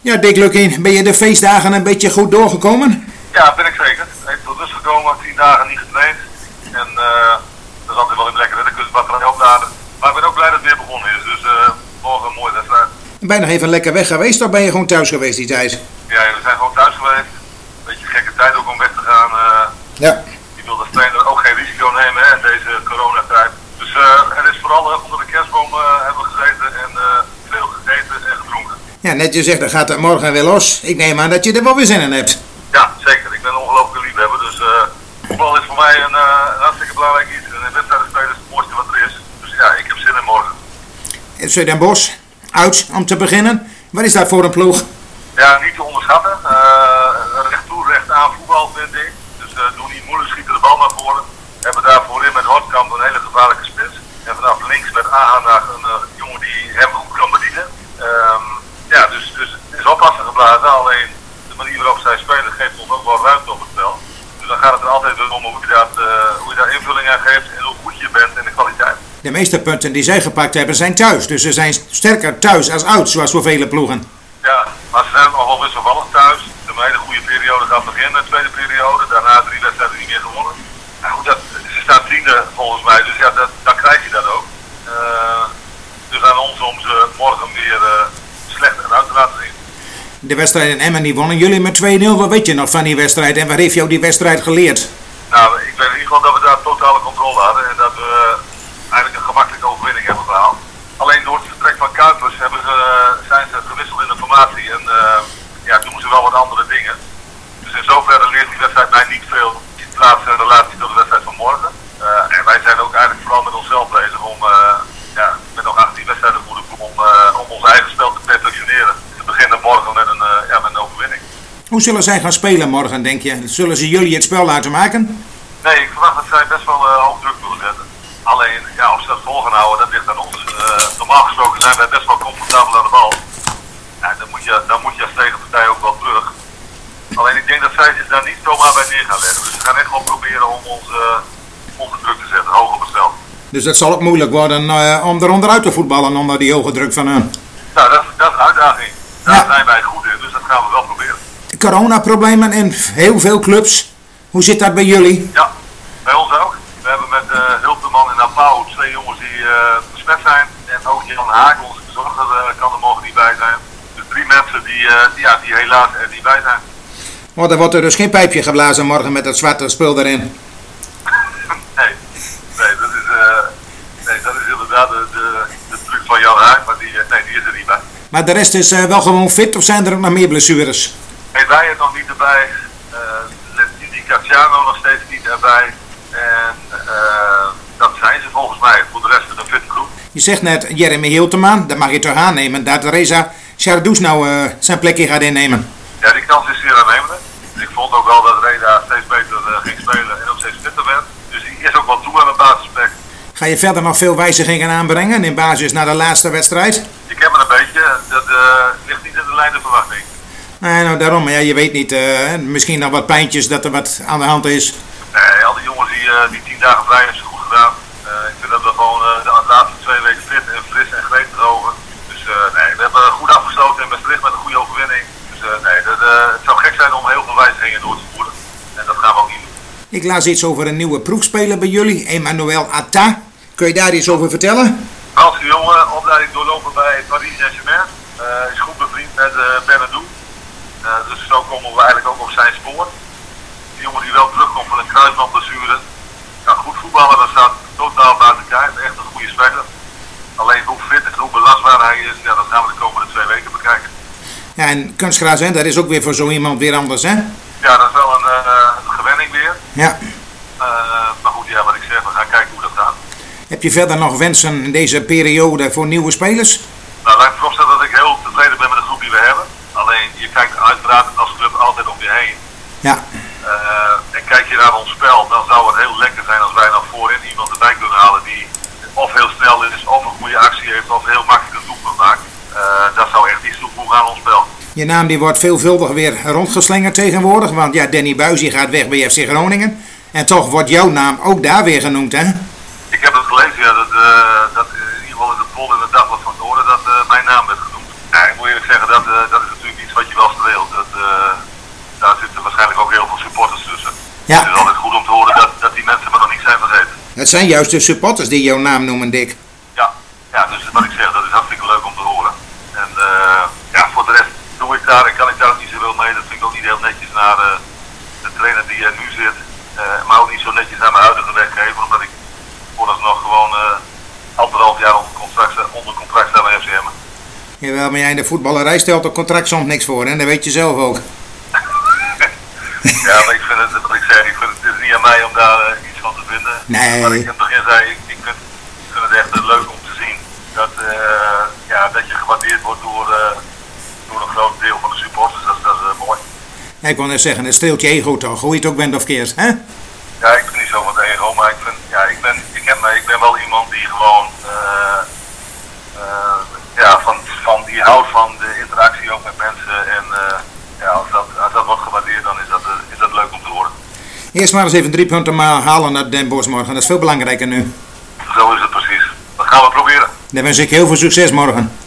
Ja, Dick Lukien, ben je de feestdagen een beetje goed doorgekomen? Ja, ben ik zeker. Even tot rust gekomen, 10 dagen niet getraind. En dat is altijd wel even lekker, hè? Dan kun je het batterij opladen. Maar ik ben ook blij dat het weer begonnen is, dus morgen een mooie wedstrijd. Ben je nog even lekker weg geweest of ben je gewoon thuis geweest die tijd? Ja, we zijn gewoon thuis geweest. Beetje gekke tijd ook om weg te gaan. Ja. Je wil als trainer ook geen risico nemen, hè, in deze coronatijd. Dus het is vooral onder de kerstboom hebben we gezeten en veel gegeten en gedronken. Ja, net je zegt, dan gaat het morgen weer los. Ik neem aan dat je er wel weer zin in hebt. Ja, zeker. Ik ben een ongelooflijke liefhebber, dus voetbal is voor mij een hartstikke belangrijk iets. En een wedstrijd spelen is het mooiste wat er is. Dus ja, ik heb zin in morgen. Zuid-Den-Bosch, uit om te beginnen. Wat is dat voor een ploeg? Ja, niet te onderschatten. Recht toe, recht aan voetbal vind ik. Dus doe niet moeilijk, schieten de bal naar voren. We hebben daar voorin met Hortkamp een hele gevaarlijke spits. En vanaf links met Ahanag een jongen die hem goed kan bedienen. Ja, dus het is oppassen geblazen. Alleen de manier waarop zij spelen geeft ons ook wel ruimte op het spel. Dus dan gaat het er altijd weer om hoe je daar invulling aan geeft en hoe goed je bent in de kwaliteit. De meeste punten die zij gepakt hebben zijn thuis. Dus ze zijn sterker thuis als uit, zoals voor vele ploegen. Ja, maar ze zijn ook nog wel wisselvallig thuis. Ze hebben een hele goede periode gaat beginnen, de tweede periode. Daarna 3 wedstrijden niet meer gewonnen. Nou goed, ze staan 10e volgens mij, dus ja, dan krijg je dat ook. Dus aan ons om ze morgen weer slecht eruit te laten zien. De wedstrijd in Emmen die wonnen jullie met 2-0. Wat weet je nog van die wedstrijd en wat heeft jou die wedstrijd geleerd? Nou, ik weet in ieder geval dat we daar totale controle hadden en dat we eigenlijk een gemakkelijke overwinning hebben gehaald. Alleen door het vertrek van Kuipers zijn ze gewisseld in de formatie en ja, doen ze wel wat andere dingen. Dus in zoverre leert die wedstrijd mij niet veel in plaats in relatie tot de wedstrijd van morgen. En wij zijn ook eigenlijk vooral met onszelf bezig om met nog 18 wedstrijden voor de ploeg om ons eigen spel te perfectioneren. Te beginnen morgen met een overwinning. Hoe zullen zij gaan spelen morgen, denk je? Zullen ze jullie het spel laten maken? Nee, ik verwacht dat zij best wel hoog druk willen zetten. Alleen, ja, of ze dat vol gaan houden, dat ligt aan ons. Normaal gesproken zijn wij best wel comfortabel aan de bal. Ja, dan moet je als tegenpartij ook wel terug. Alleen ik denk dat zij zich daar niet zomaar bij neer gaan leggen. Dus ze gaan echt wel proberen om onze druk te zetten, hoog op het veld. Dus het zal ook moeilijk worden om er onderuit te voetballen onder die hoge druk van hun. Nou, dat is een uitdaging. Daar zijn wij goed in, dus dat gaan we wel proberen. Coronaproblemen in heel veel clubs. Hoe zit dat bij jullie? Ja, bij ons ook. We hebben met Hulteman en Apau 2 jongens die besmet zijn. En ook Jan Haak, onze bezorger, kan er morgen niet bij zijn. Dus 3 mensen die helaas er niet bij zijn. Oh, dan wordt er dus geen pijpje geblazen morgen met dat zwarte spul erin. Nee, dat is inderdaad de truc van Jan Haak, maar die is er niet bij. Maar de rest is wel gewoon fit of zijn er ook nog meer blessures? Nee, wij er nog niet erbij. Die Cacciano nog steeds niet erbij. En dat zijn ze volgens mij. Voor de rest is een fit groep. Je zegt net Jeremy Hilteman, dat mag je toch aannemen, dat Reza Chardous nou zijn plekje gaat innemen. Ja, die kans is zeer aannemelijk. Ik vond ook wel dat Reza steeds beter ging spelen en ook steeds fitter werd. Dus die is ook wel toe aan een basisplek. Ga je verder nog veel wijzigingen aanbrengen in basis naar de laatste wedstrijd? Ik heb er een beetje. Dat ligt niet in de lijn de verwachting. Nee, nou daarom. Ja, je weet niet. Misschien nog wat pijntjes dat er wat aan de hand is. Nee, al die jongens die 10 dagen vrij hebben ze goed gedaan. Ik vind dat we gewoon de laatste 2 weken fit en fris en gretig over. Dus we hebben goed afgesloten in Maastricht met een goede overwinning. Dus het zou gek zijn om heel veel wijzigingen door te voeren. En dat gaan we ook niet doen. Ik las iets over een nieuwe proefspeler bij jullie, Emmanuel Atta. Kun je daar iets over vertellen? Franse jongen, opleiding doorlopen bij Paris Saint-Germain. Is goed bevriend met Bernardo. Dus zo komen we eigenlijk ook op zijn spoor. Die jongen die wel terugkomt van een kruisbandblessure. Kan goed voetballen, dat staat totaal buiten kijf. Echt een goede speler. Alleen hoe fit en hoe belastbaar hij is, ja, dat gaan we de komende 2 weken bekijken. Ja, en kunstgras, hè, dat is ook weer voor zo iemand weer anders, hè? Ja, dat is wel een gewenning weer. Ja. Maar goed, ja, wat ik zeg, we gaan kijken hoe dat gaat. Heb je verder nog wensen in deze periode voor nieuwe spelers? Nou, laat ik vooropstellen dat ik heel tevreden ben met de groep die we hebben. Alleen, je kijkt uiteraard als club altijd om je heen. Ja. En kijk je naar ons spel, dan zou het heel lekker zijn als wij nog voorin iemand erbij kunnen halen die of heel snel is, of een goede actie heeft, of heel makkelijk een doelpunt maakt. Dat zou echt iets toevoegen aan ons spel. Je naam die wordt veelvuldig weer rondgeslingerd tegenwoordig, want ja, Danny Buijs die gaat weg bij FC Groningen. En toch wordt jouw naam ook daar weer genoemd, hè? Ik heb het gelezen, ja, dat in ieder geval in de poll in de Dagblad van het Noorden dat mijn naam werd genoemd. Ja, ik moet eerlijk zeggen, dat is natuurlijk iets Ja. Het is altijd goed om te horen dat die mensen me nog niet zijn vergeten. Het zijn juist de supporters die jouw naam noemen, Dick. Ja, dus wat ik zeg, dat is hartstikke leuk om te horen. En ja, voor de rest doe ik daar en kan ik daar ook niet zoveel mee. Dat vind ik ook niet heel netjes naar de trainer die er nu zit. Maar ook niet zo netjes naar mijn huidige werkgever, omdat ik vooralsnog gewoon 1,5 jaar onder contract sta bij FCM. Jawel, maar jij in de voetballerij stelt op contract soms niks voor, hè? Dat weet je zelf ook. Ja, maar ik vind het, wat ik zeg, het is niet aan mij om daar iets van te vinden. Nee. Wat ik in het begin zei, ik vind het echt leuk om te zien dat je gewaardeerd wordt door een groot deel van de supporters. Dat is mooi. Ja, ik wil net zeggen, het streelt je ego toch, hoe je het ook bent of keert, hè? Ja, ik ben niet zo van het ego, maar ik ben wel iemand die gewoon die houdt van de interactie ook met mensen. En als dat wordt gewaardeerd, dan is dat leuk om te horen. Eerst maar eens even 3 punten maar halen naar Den Bosch morgen, dat is veel belangrijker nu. Zo is het precies. Dat gaan we proberen. Dan wens ik heel veel succes morgen.